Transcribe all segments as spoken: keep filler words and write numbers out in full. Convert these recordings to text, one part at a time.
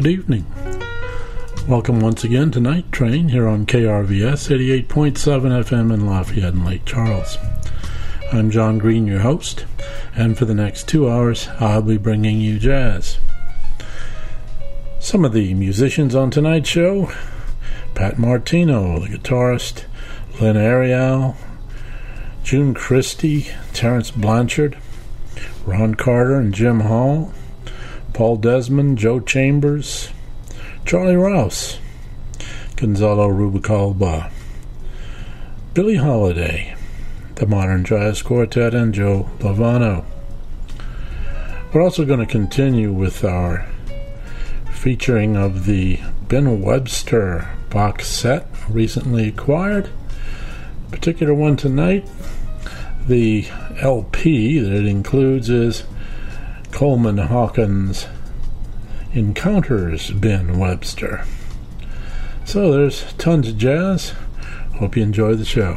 Good evening. Welcome once again to Night Train here on K R V S eighty-eight point seven F M in Lafayette and Lake Charles. I'm John Green, your host, and for the next two hours I'll be bringing you jazz. Some of the musicians on tonight's show: Pat Martino, the guitarist, Lynn Ariel, June Christie, Terrence Blanchard, Ron Carter and Jim Hall, Paul Desmond, Joe Chambers, Charlie Rouse, Gonzalo Rubalcaba, Billie Holiday, the Modern Jazz Quartet, and Joe Lovano. We're also going to continue with our featuring of the Ben Webster box set recently acquired. The particular one tonight, the L P that it includes is Coleman Hawkins Encounters Ben Webster. So there's tons of jazz. Hope you enjoy the show.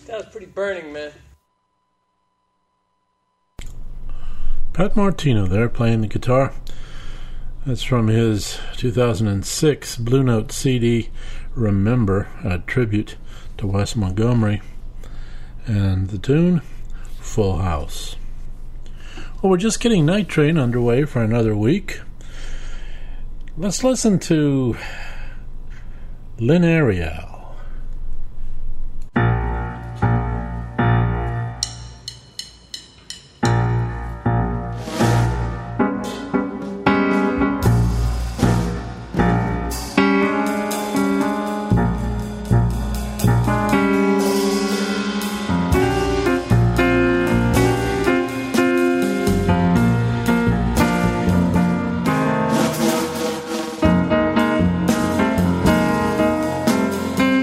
That was pretty burning, man. Pat Martino there playing the guitar. That's from his two thousand six Blue Note C D, Remember, a tribute to Wes Montgomery. And the tune, Full House. Well, we're just getting Night Train underway for another week. Let's listen to Lynn Ariel. Thank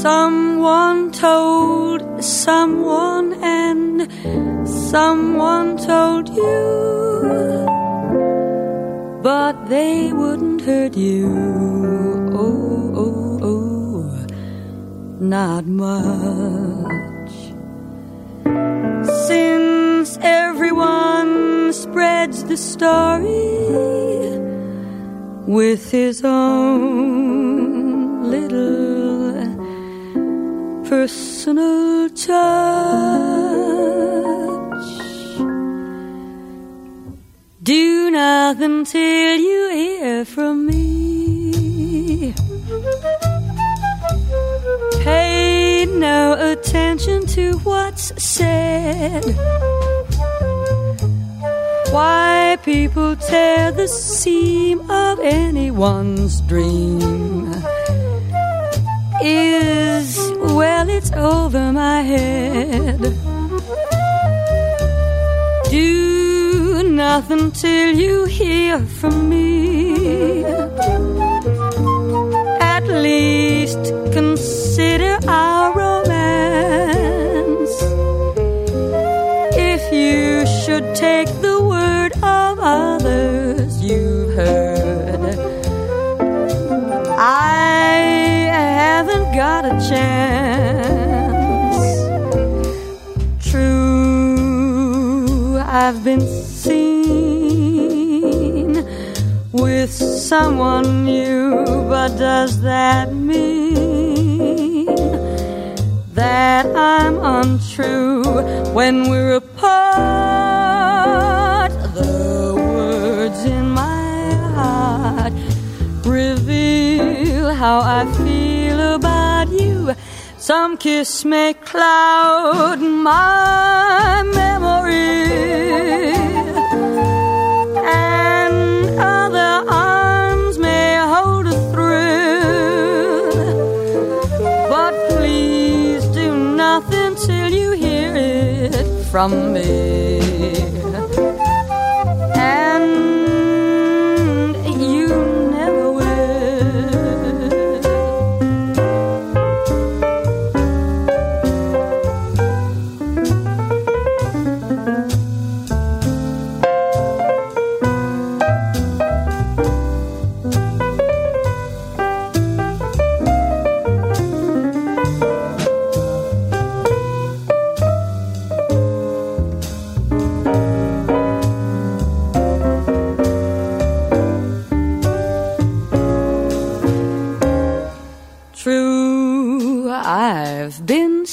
Someone told someone and someone told you, but they wouldn't hurt you. Oh, oh, oh, not much. Since everyone spreads the story with his own little personal touch, do nothing till you hear from me. Pay no attention to what's said. Why people tear the seam of anyone's dream is, well, it's over my head. Do nothing till you hear from me. At least consider our romance. If you should take the word of others you've heard, I haven't got a chance. True, I've been seen with someone new, but does that mean that I'm untrue when we're apart? The words in my heart reveal how I feel about you. Some kiss may cloud my memory, and other arms may hold a thrill. But please do nothing till you hear it from me. I've been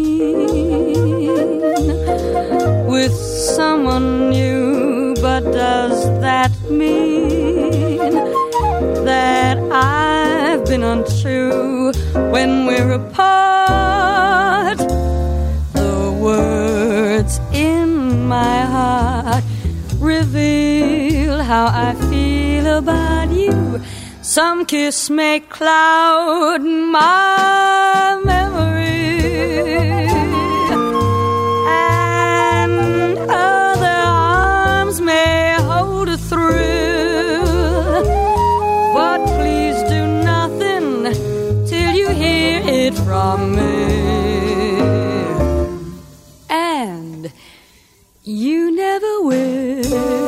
seen with someone new, but does that mean that I've been untrue when we're apart? The words in my heart reveal how I feel about you. Some kiss may cloud my memory, and other arms may hold a thrill. But please do nothing till you hear it from me. And you never will.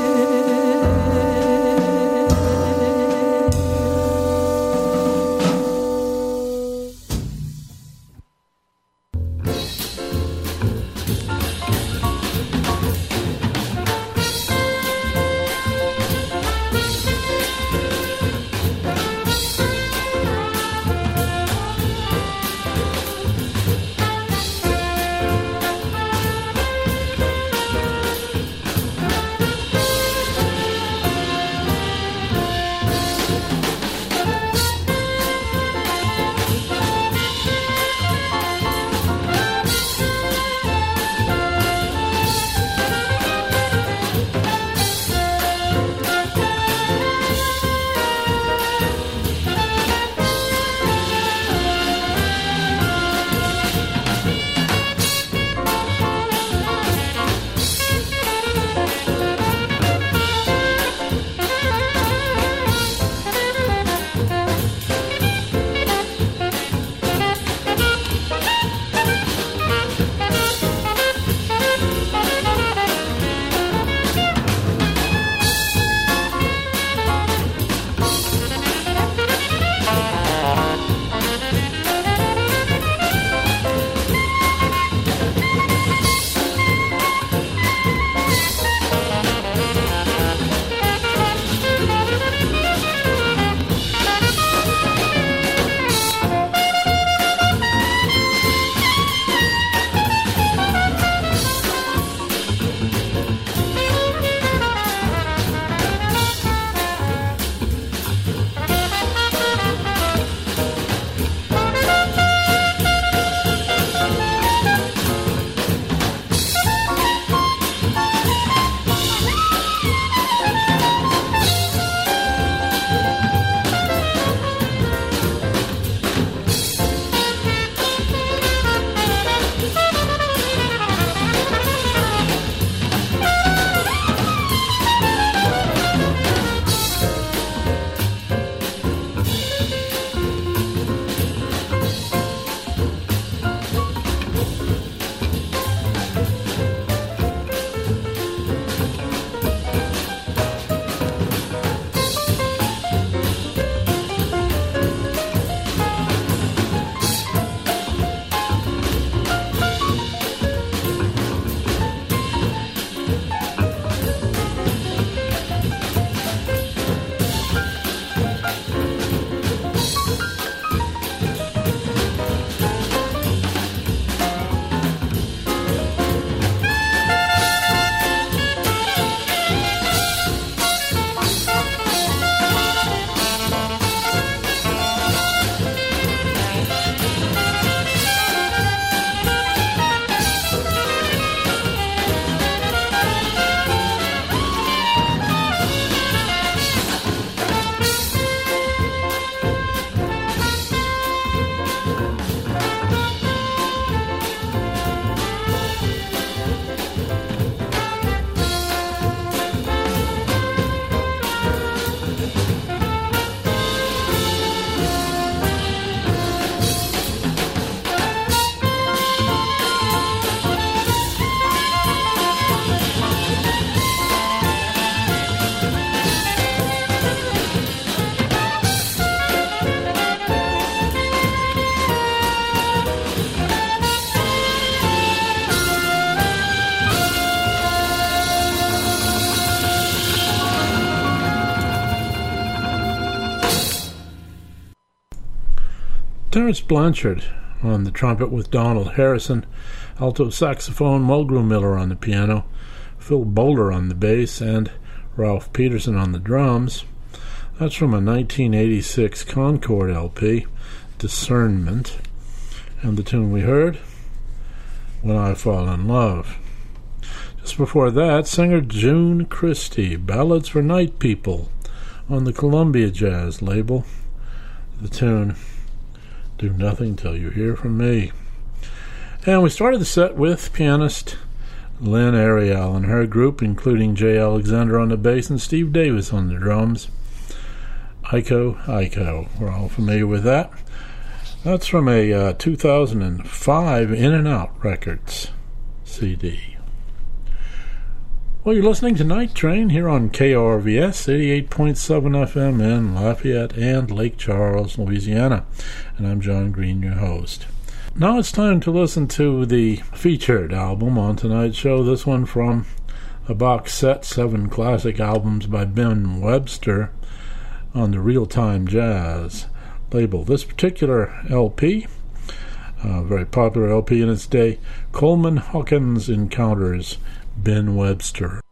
Terence Blanchard on the trumpet with Donald Harrison, alto saxophone, Mulgrew Miller on the piano, Phil Boulder on the bass, and Ralph Peterson on the drums. That's from a nineteen eighty-six Concord L P, Discernment. And the tune we heard, When I Fall in Love. Just before that, singer June Christy, Ballads for Night People, on the Columbia Jazz label. The tune, Do Nothing Till You Hear From Me. And we started the set with pianist Lynn Ariel and her group, including Jay Alexander on the bass and Steve Davis on the drums. Iko Iko, we're all familiar with that. That's from a uh, two thousand five In and Out Records C D. Well, you're listening to Night Train here on K R V S eighty-eight point seven F M in Lafayette and Lake Charles, Louisiana. And I'm John Green, your host. Now it's time to listen to the featured album on tonight's show. This one from a box set, seven classic albums by Ben Webster on the Real Time Jazz label. This particular L P, a very popular L P in its day, Coleman Hawkins Encounters Ben Webster.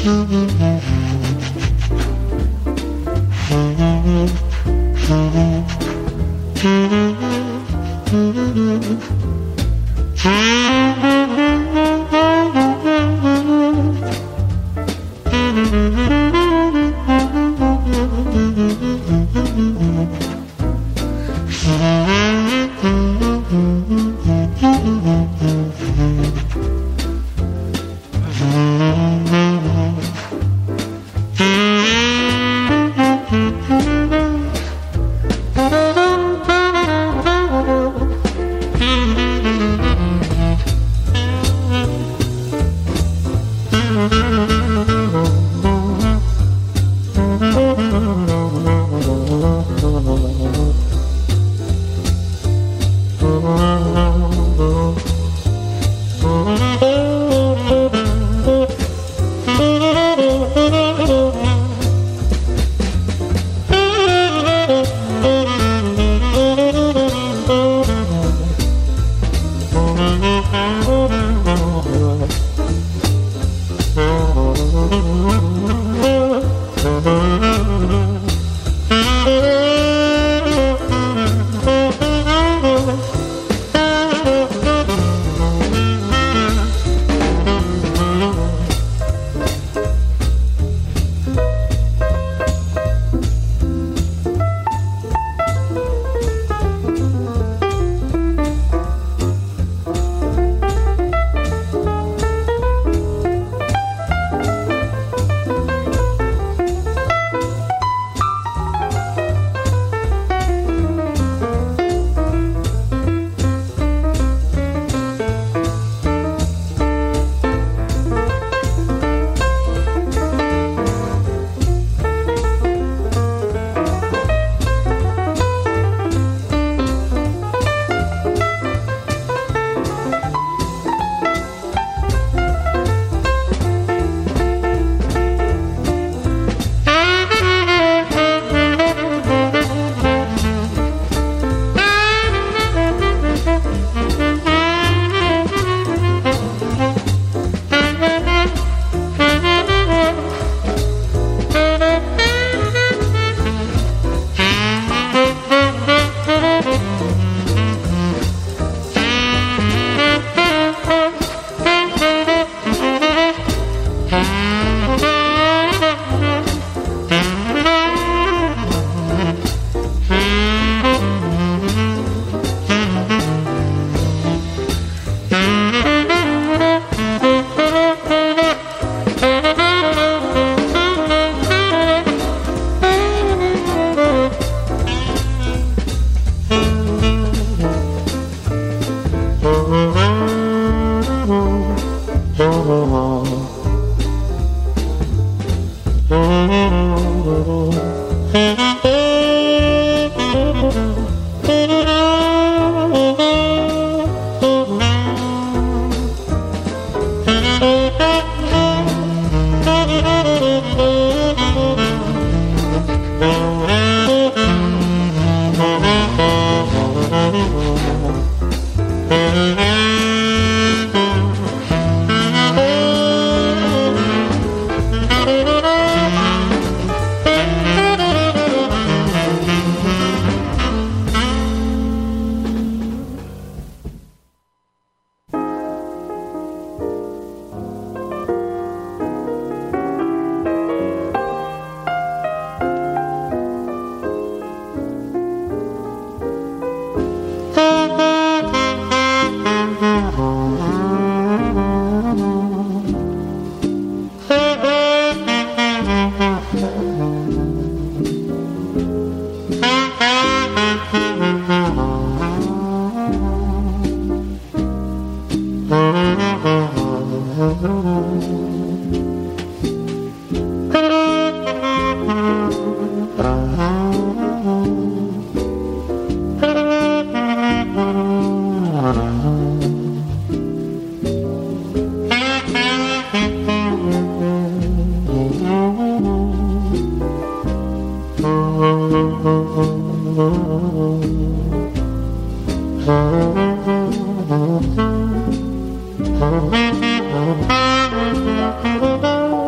Thank you.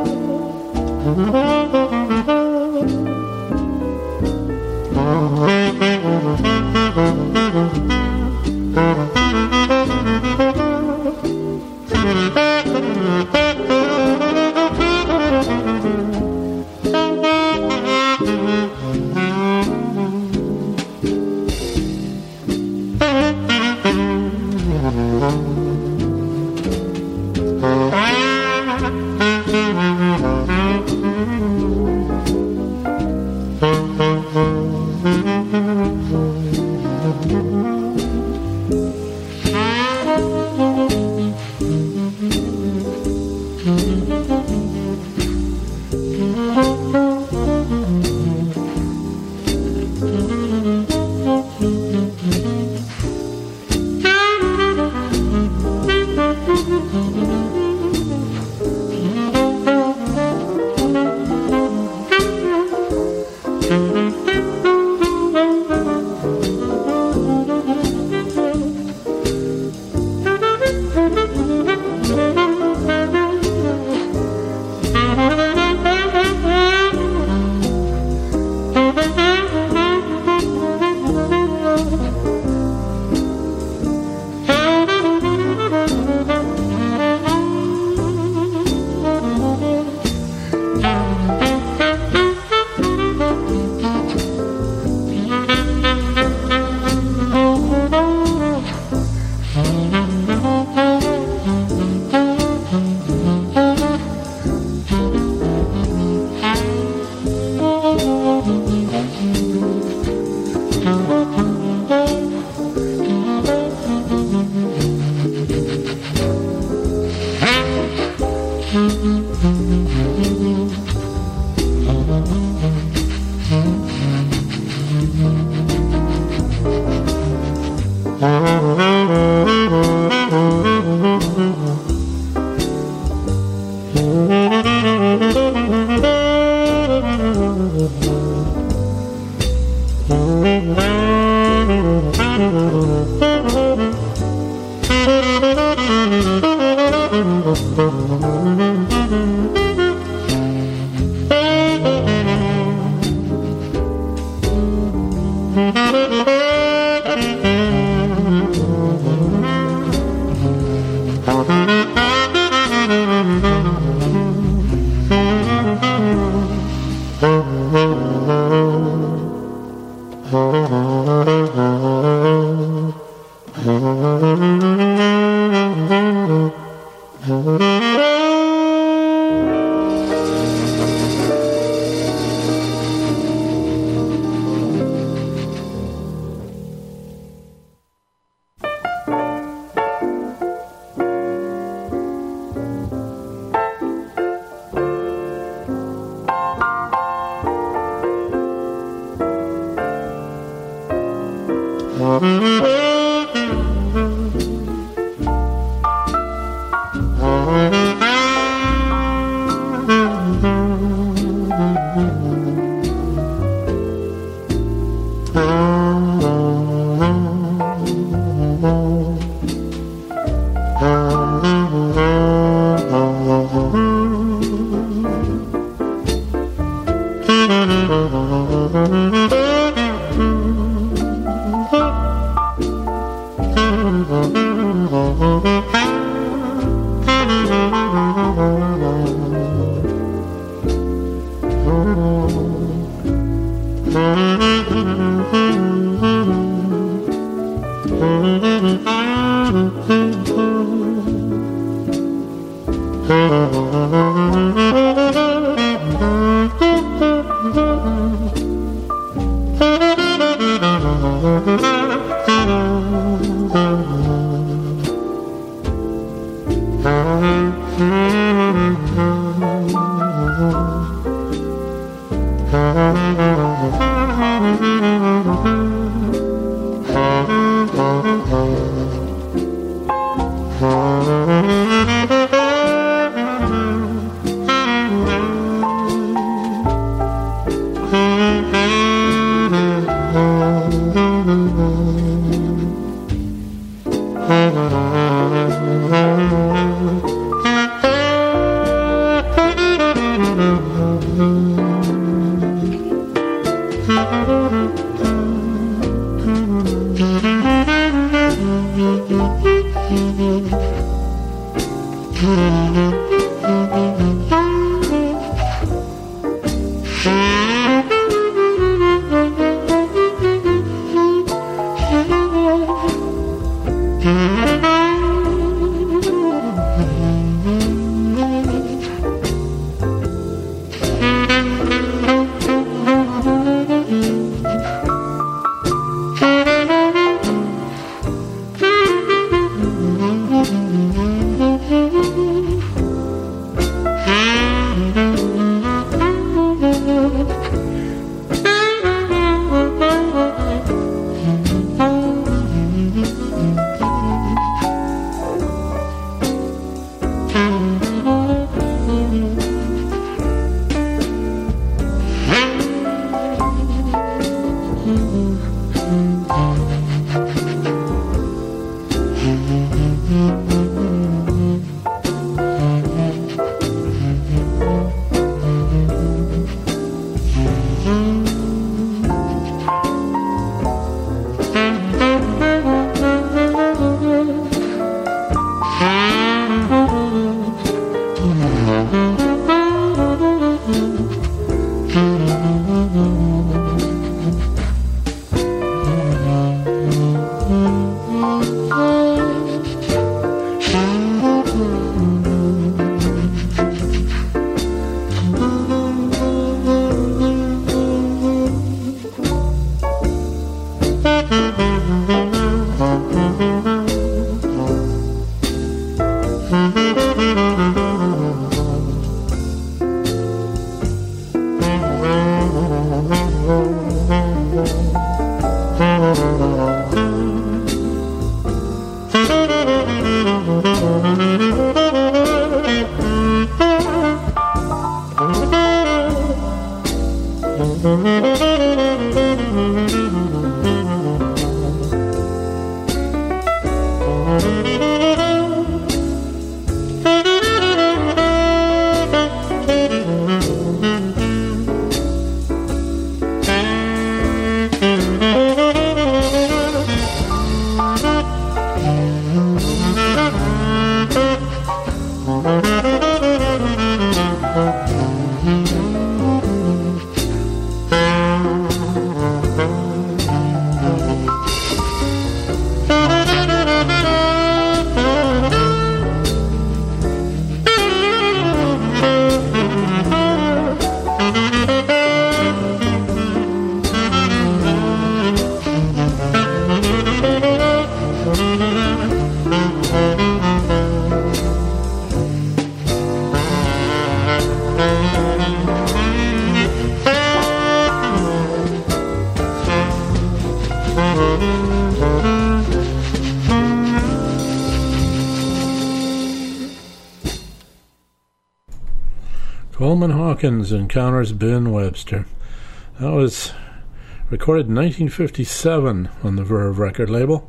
Coleman Hawkins encounters Ben Webster. That was recorded in nineteen fifty-seven on the Verve record label.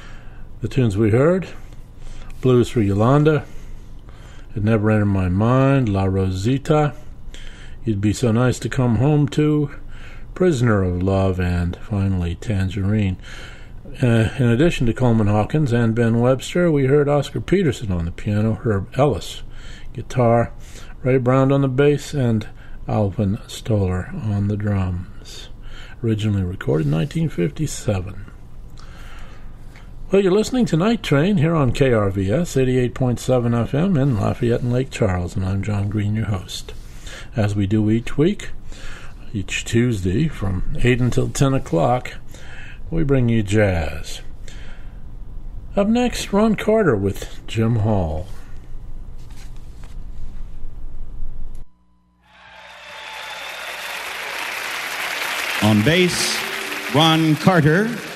The tunes we heard: Blues for Yolanda, It Never Entered My Mind, La Rosita, You'd Be So Nice to Come Home To, Prisoner of Love, and finally Tangerine. Uh, in addition to Coleman Hawkins and Ben Webster, we heard Oscar Peterson on the piano, Herb Ellis guitar, Ray Brown on the bass, and Alvin Stoller on the drums. Originally recorded in nineteen fifty-seven. Well, you're listening to Night Train here on K R V S eighty-eight point seven F M in Lafayette and Lake Charles, and I'm John Green, your host. As we do each week, each Tuesday from eight until ten o'clock, we bring you jazz. Up next, Ron Carter with Jim Hall. On bass, Ron Carter.